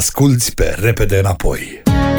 Asculți pe Repede Înapoi.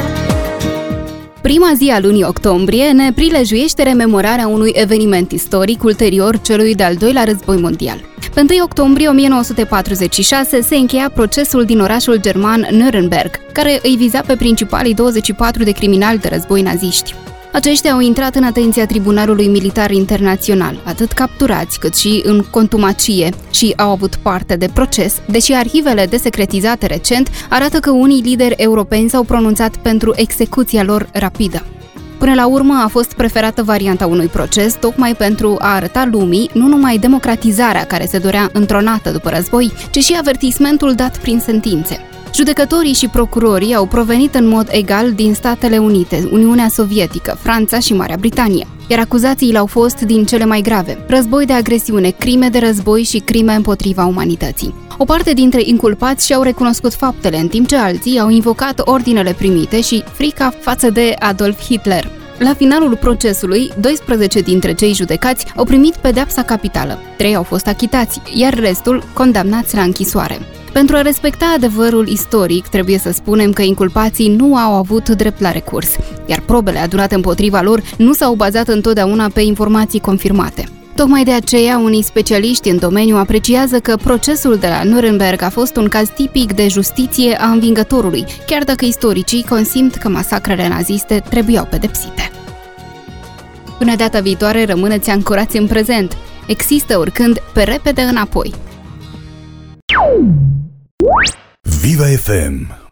Prima zi a lunii octombrie ne prilejuiește rememorarea unui eveniment istoric ulterior celui de-al doilea război mondial. Pe 1 octombrie 1946 se încheia procesul din orașul german Nuremberg, care îi viza pe principalii 24 de criminali de război naziști. Aceștia au intrat în atenția Tribunalului Militar Internațional, atât capturați cât și în contumacie, și au avut parte de proces, deși arhivele desecretizate recent arată că unii lideri europeni s-au pronunțat pentru execuția lor rapidă. Până la urmă a fost preferată varianta unui proces, tocmai pentru a arăta lumii nu numai democratizarea care se dorea întronată după război, ci și avertismentul dat prin sentințe. Judecătorii și procurorii au provenit în mod egal din Statele Unite, Uniunea Sovietică, Franța și Marea Britanie, iar acuzațiile au fost din cele mai grave: război de agresiune, crime de război și crime împotriva umanității. O parte dintre inculpați și-au recunoscut faptele, în timp ce alții au invocat ordinele primite și frica față de Adolf Hitler. La finalul procesului, 12 dintre cei judecați au primit pedeapsa capitală, 3 au fost achitați, iar restul condamnați la închisoare. Pentru a respecta adevărul istoric, trebuie să spunem că inculpații nu au avut drept la recurs, iar probele adunate împotriva lor nu s-au bazat întotdeauna pe informații confirmate. Tocmai de aceea, unii specialiști în domeniu apreciază că procesul de la Nuremberg a fost un caz tipic de justiție a învingătorului, chiar dacă istoricii consimt că masacrele naziste trebuiau pedepsite. Până data viitoare, rămâneți ancorați în prezent. Există oricând pe Repede Înapoi. Viva FM.